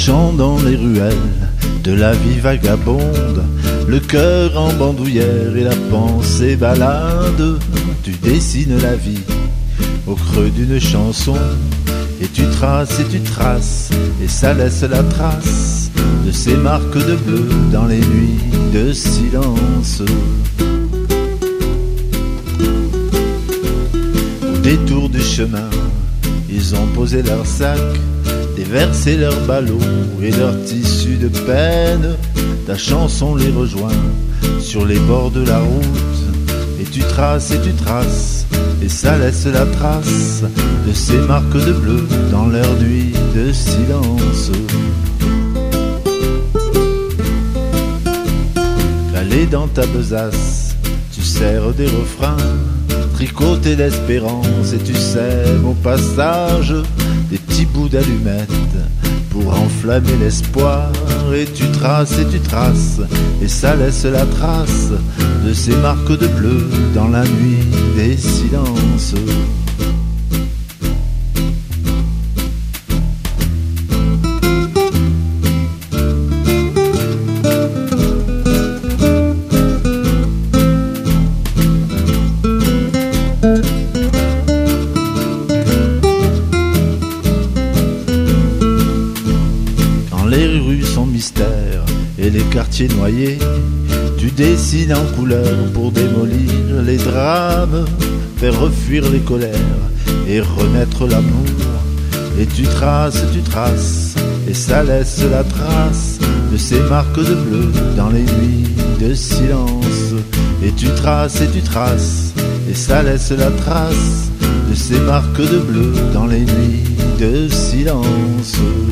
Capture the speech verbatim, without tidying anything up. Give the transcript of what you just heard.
Marchant dans les ruelles de la vie vagabonde, le cœur en bandoulière et la pensée balade, tu dessines la vie au creux d'une chanson, et tu traces et tu traces, et ça laisse la trace de ces marques de bleu dans les nuits de silence. Au détour du chemin, ils ont posé leurs sacs, déversé leurs ballots et leurs tissus de peine. Ta chanson les rejoint sur les bords de la route, et tu traces et tu traces, et ça laisse la trace de ces marques de bleu dans leur nuit de silence. Calé dans ta besace, tu serres des refrains, tricotés d'espérance, et tu sèmes au passage des petits bouts d'allumettes pour enflammer l'espoir. Et tu traces et tu traces, et ça laisse la trace de ces marques de bleu dans la nuit des silences. Les rues sont mystères et les quartiers noyés, tu dessines en couleur pour démolir les drames, faire refuir les colères et renaître l'amour. Et tu traces, tu traces, et ça laisse la trace de ces marques de bleu dans les nuits de silence. Et tu traces et tu traces, et ça laisse la trace de ces marques de bleu dans les nuits de silence.